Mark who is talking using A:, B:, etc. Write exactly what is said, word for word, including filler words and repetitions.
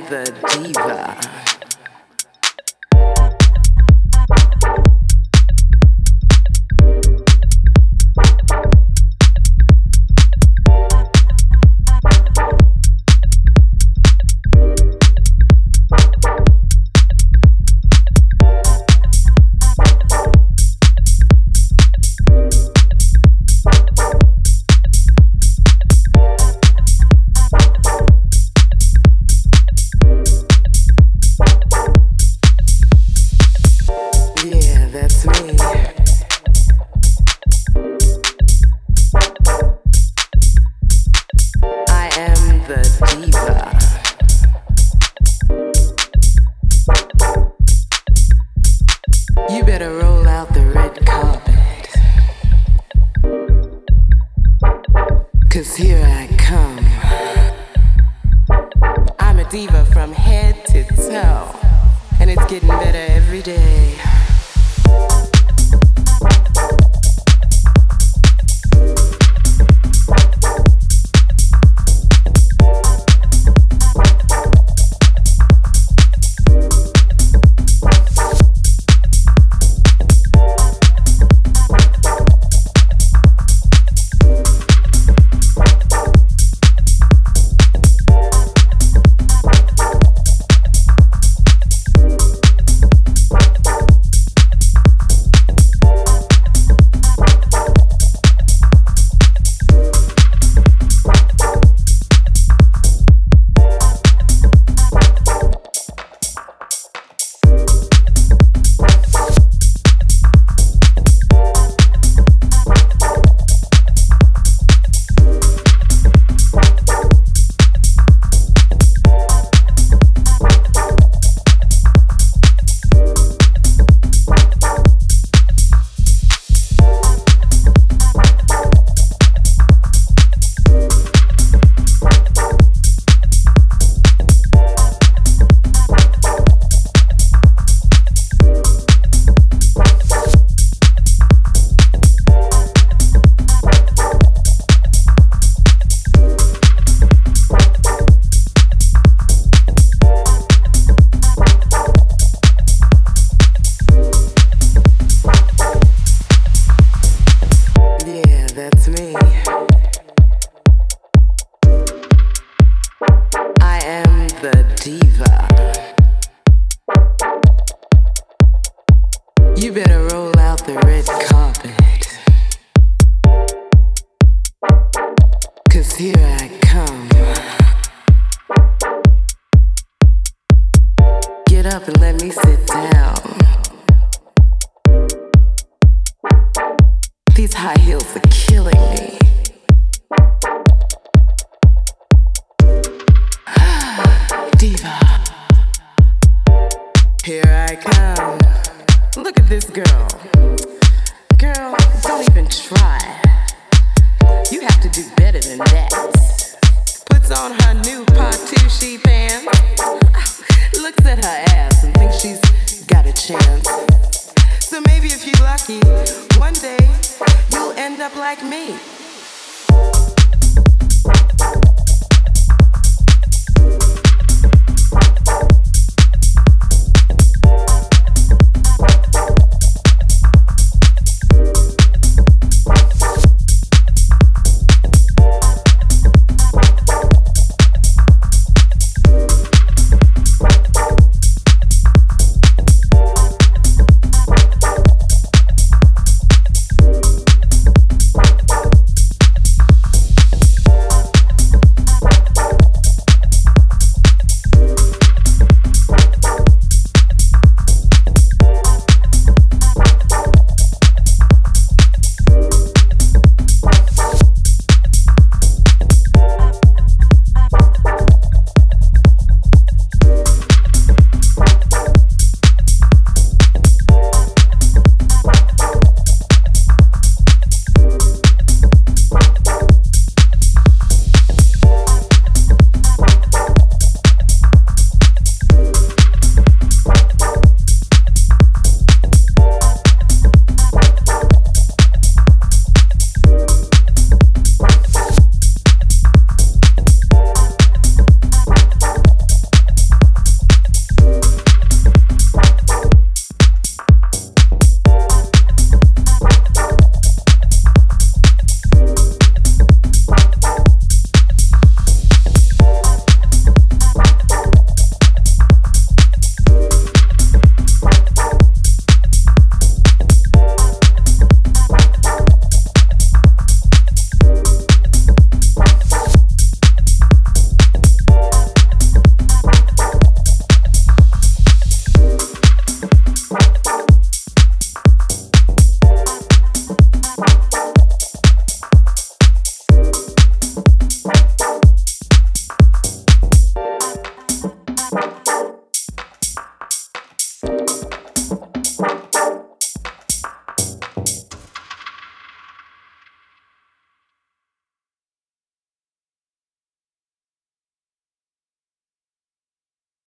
A: the diva. You better roll out the red carpet, 'cause here I come. I'm a diva from head to toe, and it's getting better every day. That's me. I am the diva. You better roll out the red carpet, 'cause here I come. Get up and let me sit down. These high heels are killing me. Diva. Here I come. Look at this girl. Girl, don't even try. You have to do better than that. Puts on her new Patucci pants. Looks at her ass and thinks she's got a chance. So maybe if you're lucky, one day you'll end up like me.